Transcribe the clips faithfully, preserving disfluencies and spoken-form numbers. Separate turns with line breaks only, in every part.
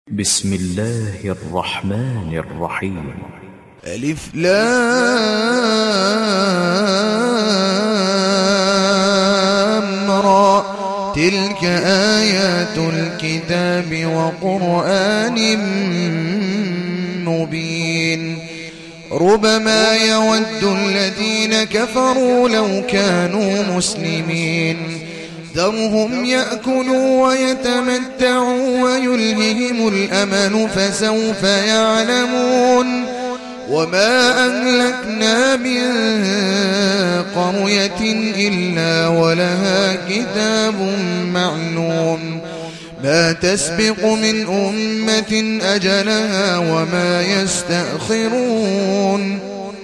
بسم الله الرحمن الرحيم.
ألف لام را تلك آيات الكتاب وقرآن مبين. ربما يود الذين كفروا لو كانوا مسلمين ذرهم يأكلوا ويتمتعوا ويلههم الأمل فسوف يعلمون. وما أهلكنا من قرية إلا ولها كتاب معلوم ما تسبق من أمة أجلها وما يستأخرون.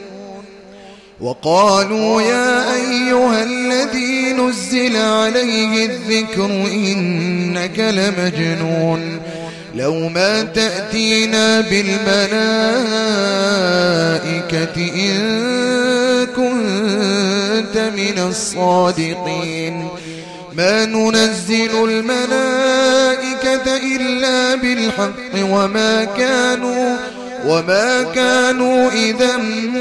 وقالوا يا أيها الذي نزل عليه الذكر إنك لمجنون لو ما تأتينا بالملائكة إن كنت من الصادقين. ما ننزل الملائكة إلا بالحق وما كانوا وما كانوا إذا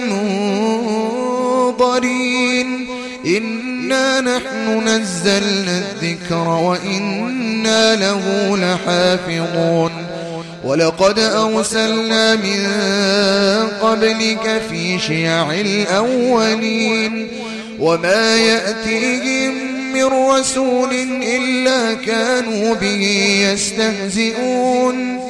منظرين. إنا نحن نزلنا الذكر وإنا له لحافظون. ولقد أرسلنا من قبلك في شيع الأولين وما يأتيهم من رسول إلا كانوا به يستهزئون.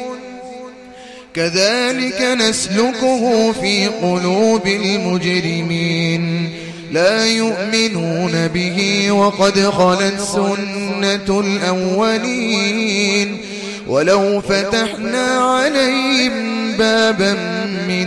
كذلك نسلكه في قلوب المجرمين لا يؤمنون به وقد خلت سنة الأولين. ولو فتحنا عليهم بابا من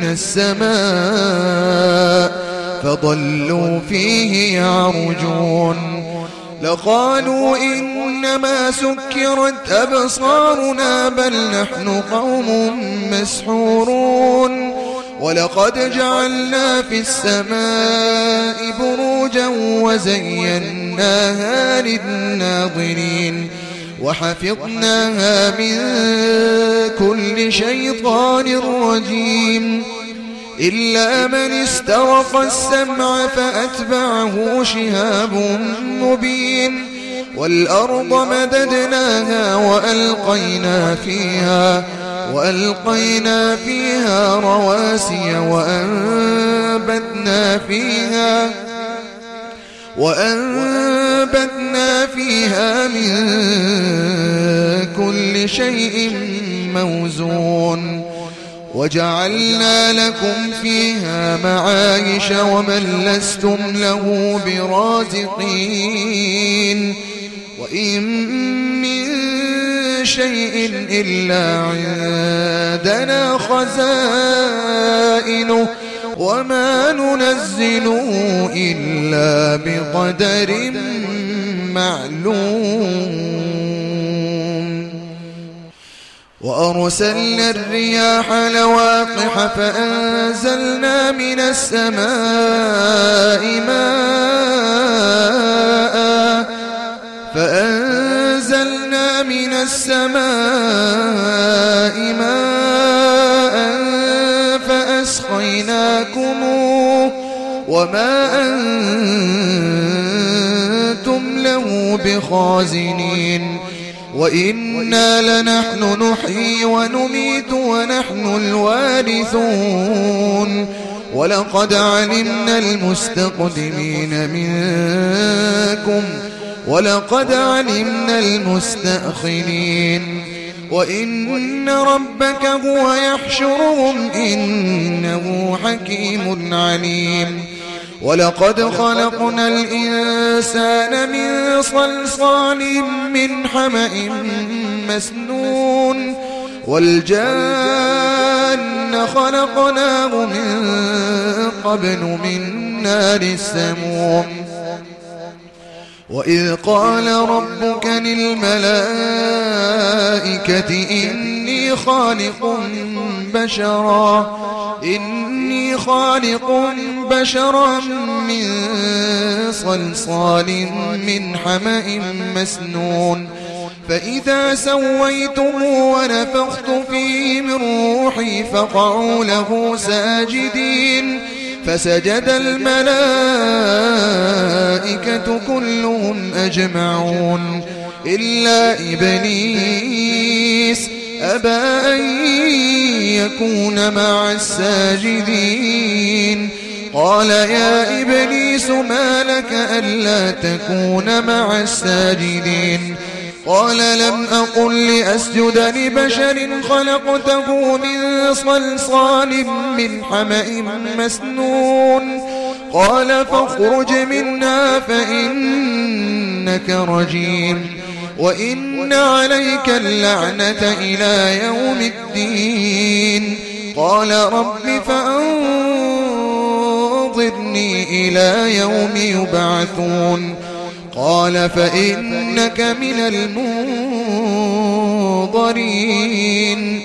السماء فظلوا فيه يعرجون لقالوا إنما سكرت أبصارنا بل نحن قوم مسحورون. ولقد جعلنا في السماء بروجا وزيناها للناظرين وحفظناها من كل شيطان رجيم إلا من استرق السمع فأتبعه شهاب مبين. والأرض مددناها وألقينا فيها وألقينا فيها رواسي وأنبتنا فيها وأنبتنا فيها من كل شيء موزون. وجعلنا لكم فيها معايش ومن لستم له برازقين. وإن من شيء إلا عندنا خزائنه وما ننزله إلا بقدر معلوم. وأرسلنا الرياح لواقح فأنزلنا من السماء ماء فأنزلنا من السماء ماء فأسقيناكموه وما أنتم له بخازنين. وإنا لنحن نحيي ونميت ونحن الوارثون. ولقد علمنا المستقدمين منكم ولقد علمنا المستأخرين. وإن ربك هو يحشرهم إنه حكيم عليم. ولقد خلقنا الإنسان من صلصال من حمأ مسنون والجان خلقناه من قبل من نار السموم. وإذ قال ربك للملائكة إني خالق بشرا إني خالق بشرا من صلصال من حمأ مسنون فإذا سويته ونفخت فيه روحي فقعوا له ساجدين فسجد الملائكة كلهم أجمعون إلا إبليس أبى أن يكون مع الساجدين قال يا إبليس ما لك ألا تكون مع الساجدين قال لم أقل لأسجد لبشر خلقته من صلصال من حمأ مسنون قال فاخرج منها فإنك رجيم وإن عليك اللعنة إلى يوم الدين قال رب فأنظرني إلى يوم يبعثون قال فإنك من المنظرين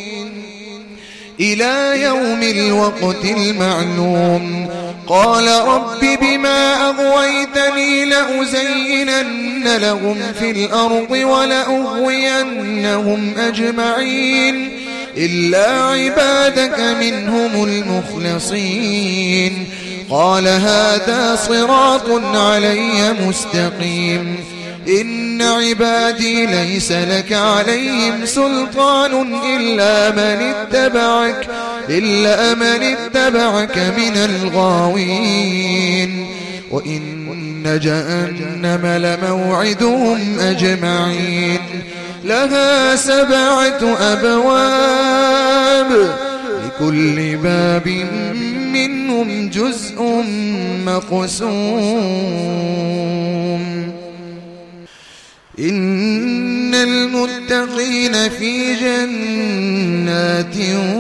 إلى يوم الوقت المعلوم قال رب بما أغويتني لأزينن لهم في الأرض ولأغوينهم أجمعين إلا عبادك منهم المخلصين قال هذا صراط علي مستقيم إن عبادي ليس لك عليهم سلطان إلا من اتبعك إلا من اتبعك من الغاوين وإن جهنم لموعدهم أجمعين لها سبعة أبواب لكل باب منهم جزء مقسوم إن المتقين في جنات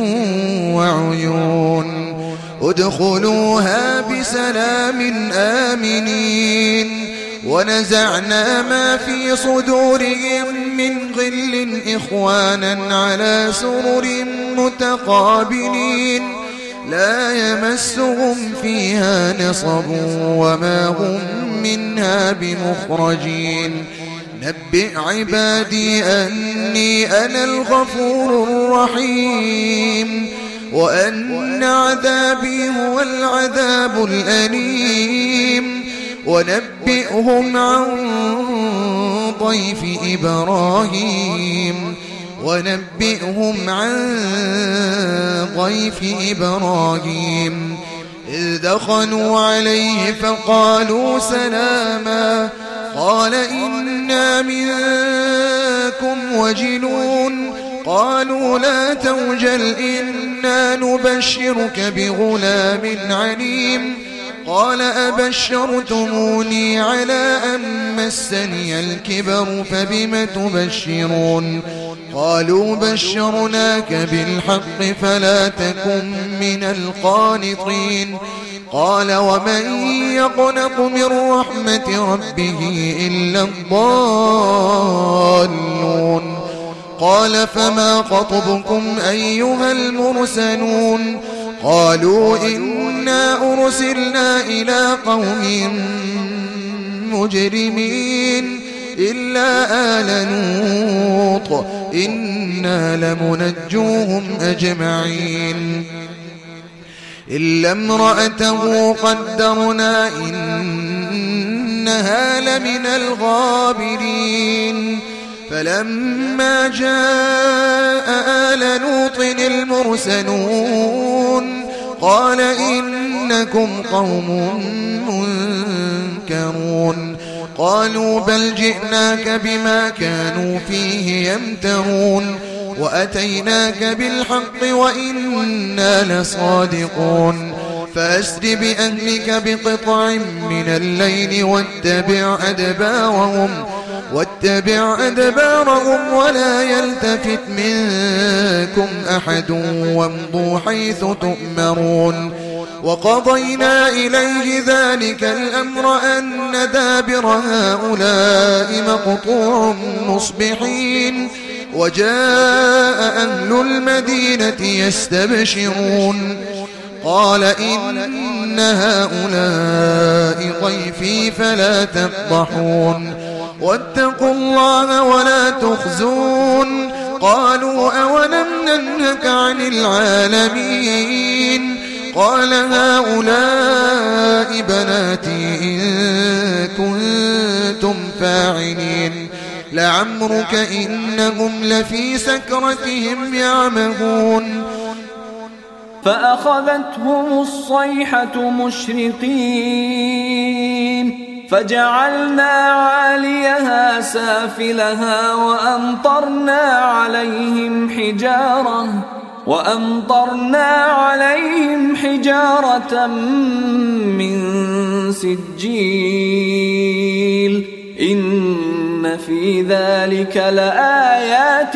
وعيون ادخلوها بسلام آمنين ونزعنا ما في صدورهم من غل إخوانا على سرر متقابلين لا يمسهم فيها نصب وما هم منها بمخرجين نبئ عبادي أني أنا الغفور الرحيم وأن عذابي هو العذاب الأليم ونبئهم عن ضيف إبراهيم ونبئهم عن ضيف إبراهيم إذ دخلوا عليه فقالوا سلاما قال إنا منكم وجلون قالوا لا توجل إنا نبشرك بغلام عليم قال أبشرتموني على أن مسني الكبر فبم تبشرون قالوا بشرناك بالحق فلا تكن من القانطين قال ومن يقنط من رحمة ربه إلا الضالون قال فما خطبكم أيها المرسلون قالوا إنا أرسلنا إلى قوم مجرمين إلا آل لوط إنا لمنجوهم أجمعين إلا امرأته قدرنا إنها لمن الغابرين فلما جاء آل لوط المرسلون قال إنكم قوم منكرون قالوا بل جئناك بما كانوا فيه يمترون وأتيناك بالحق وإنا لصادقون فأسر بأهلك بقطع من الليل واتبع أدبارهم واتبع أدبارهم ولا يلتفت منكم أحد وامضوا حيث تؤمرون وقضينا إليه ذلك الأمر أن دابر هؤلاء مقطوع مصبحين وجاء أهل المدينة يستبشرون قال إن هؤلاء ضيفي فلا تفضحون واتقوا الله ولا تخزون قالوا أولم ننهك عن العالمين قال هؤلاء بناتي إن كنتم فاعلين لعمرك إنهم لفي سكرتهم يعمهون
فأخذتهم الصيحة مشرقين فجعلنا عاليها سافلها وأمطرنا عليهم حجارة وأمطرنا عليهم حجارة من سجيل إن في ذلك لآيات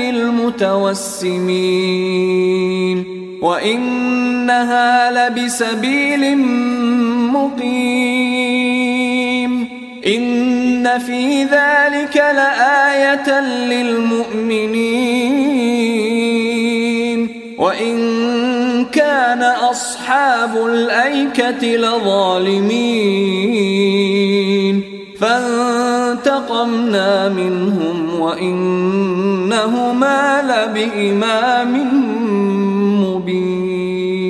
للمتوسمين وإنها لبسبيل مقيم إن في ذلك لآية للمؤمنين وإن كان أصحاب الأيكة لظالمين فانتقمنا منهم وإنهما لبإمام مبين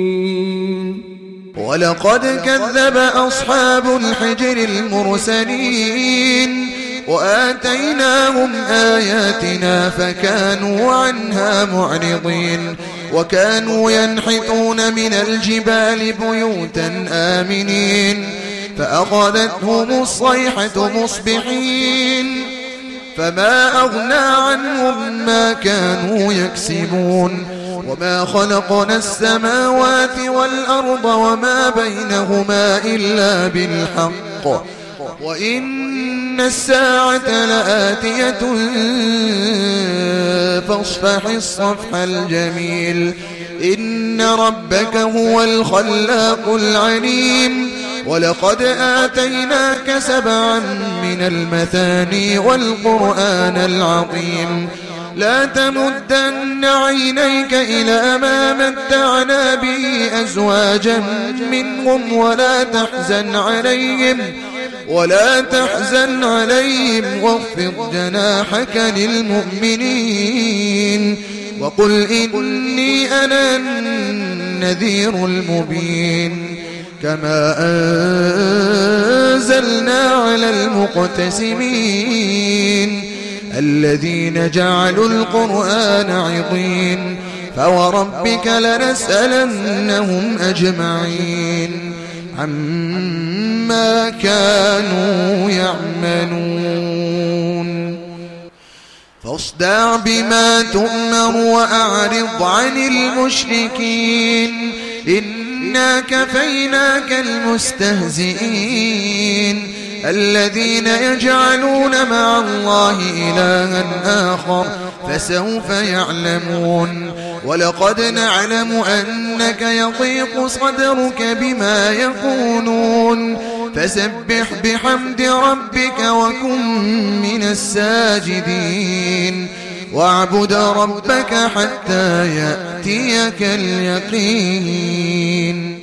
ولقد كذب أصحاب الحجر المرسلين وآتيناهم آياتنا فكانوا عنها معرضين وكانوا ينحتون من الجبال بيوتا آمنين فأخذتهم الصيحة مصبحين فما أغنى عنهم ما كانوا يكسبون وما خلقنا السماوات والأرض وما بينهما إلا بالحق وإن الساعة لآتية فاصفح الصفح الجميل إن ربك هو الخلاق العليم ولقد آتيناك سبعا من المثاني والقرآن العظيم لا تمدن عينيك إلى ما متعنا به أزواجا منهم ولا تحزن عليهم ولا تحزن عليهم واخفض جناحك للمؤمنين وقل إني أنا النذير المبين كما أنزلنا على المقتسمين الذين جعلوا القرآن عضين فوربك لنسألنهم أجمعين عما كانوا يعملون فاصدع بما تؤمر وأعرض عن المشركين إنا كفيناك المستهزئين الذين يجعلون مع الله إلها آخر فسوف يعلمون ولقد نعلم أنك يضيق صدرك بما يقولون فسبح بحمد ربك وكن من الساجدين واعبد ربك حتى يأتيك اليقين